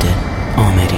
فرهاد آمری.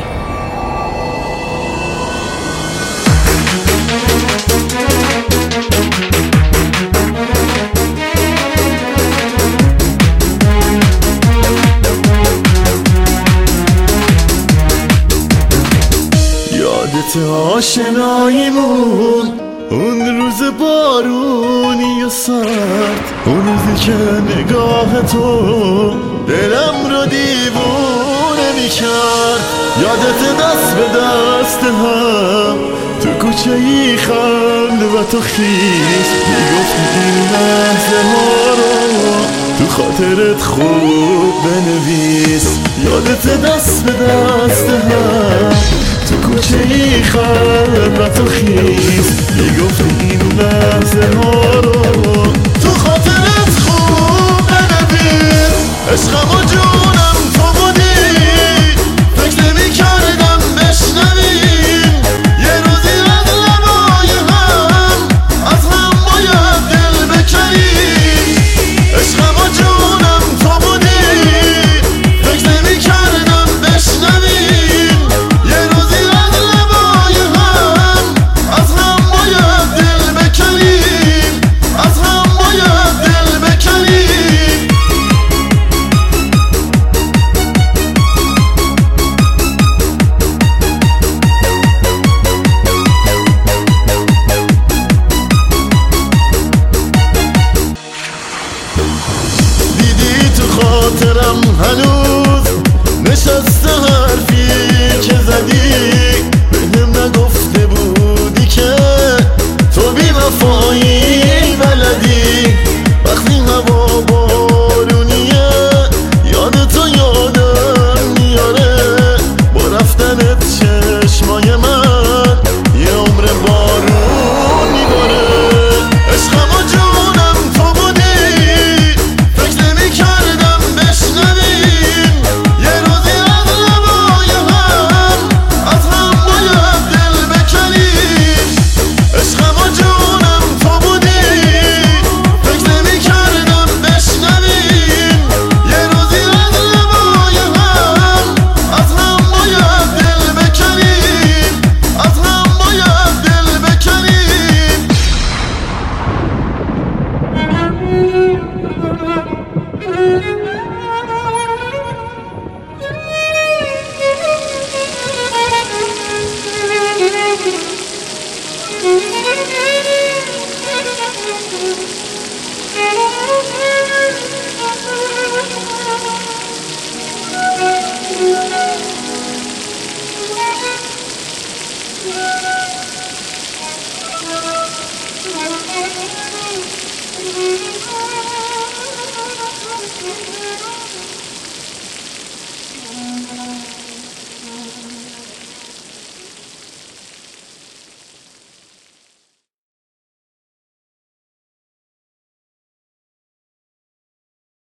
یادت آشناییمون اون روز بارونی و سرد، اون روزی که نگاه تو دلم رو دیوونه میکرد. یادت دست به دست هم تو کوچه ای خلوت و خیس میگفتی این لحظه ها رو تو خاطرت خوب بنویس. یادت دست به دست هم تو کوچه ای خلوت و خیس میگفتی این لحظه ها رو تو خاطرت خوب بنویس. عشقم و جونم تو بودی، فکر نمی کردم بشنویم یه روزی از لبای هم از هم باید دل بکنیم. عشقم و جونم تو بودی، فکر نمی کردم بشنویم یه روزی از لبای هم از هم باید دل بکنیم، از هم باید دل بکنیم. دیدی تو خاطرم هنوز نشسته حرفی که زدی، بهم نگفته بودی که تو بی وفایی بلدی. وقتی هوا بارونیه یاد تو یادم میاره، با رفتنت چشمای من یه عمر بارون میباره. عشقم و جونم تو بودی، فکر نمی کردم بشنویم یه روزی از لبای هم از هم باید دل بکنیم. عشقم و جونم تو بودی، فکر نمی کردم بشنویم یه روزی از لبای هم از هم باید دل بکنیم، از هم باید دل بکنیم. Thank you.